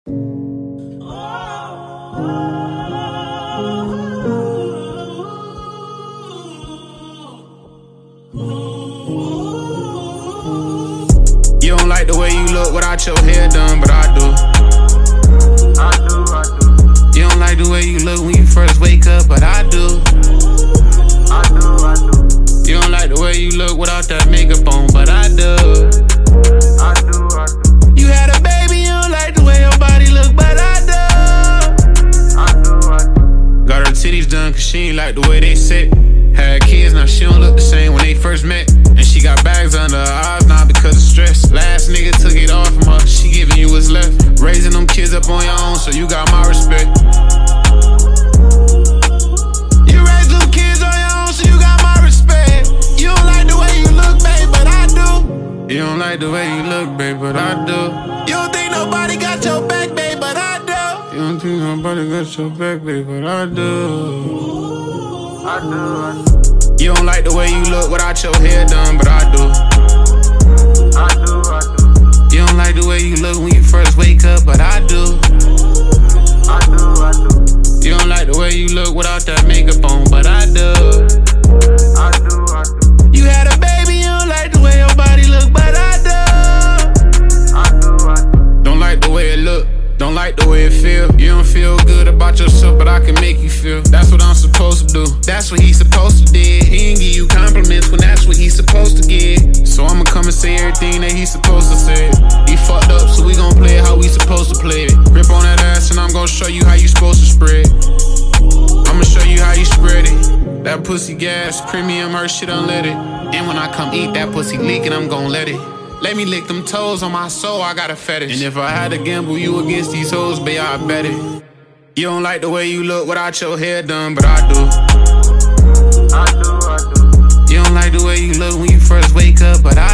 You don't like the way you look without your hair done, but I do. You don't like the way you look when you first wake up, but I do. You don't like the way you look without that makeup on, but I do. You had a baby, you don't like the way your body look, but I do. Got her titties done cause she ain't like the way they sit. Had kids, now she don't look the same when they first met. And she got bags under her eyes now because of stress. Last nigga took it off from her, she giving you what's left. Raising them kids up on your own, so you got my respect. You raised them kids on your own, so you got my respect. You don't like the way you look, babe, but I do. You don't like the way you look, babe, but I do. You don't think nobody got your back, babe, but I do. You don't think nobody got your back, babe, but I do. You don't like the way you look without your hair done, but I do. You don't like the way you look when you first wake up, but I do. You don't like the way you look without that makeup on, but I do. You had a baby, you don't like the way your body look, but I do. Don't like the way it look, don't like the way it feel. You don't feel good about yourself, but I can make you feel. That's what I'm supposed to do, that's what he's supposed to do. He ain't give you compliments when that's what he's supposed to give. So I'ma come and say everything that he's supposed to say. He fucked up, so we gon' play it how we supposed to play it. Grip on that ass and I'm gon' show you how you supposed to spread. I'ma show you how you spread it. That pussy gas, premium, her shit unleaded. And when I come eat that pussy leaking, I'm gon' let it. Let me lick them toes on my soul, I got a fetish. And if I had to gamble you against these hoes, babe, I bet it. You don't like the way you look without your hair done, but I do. You don't like the way you look when you first wake up, but I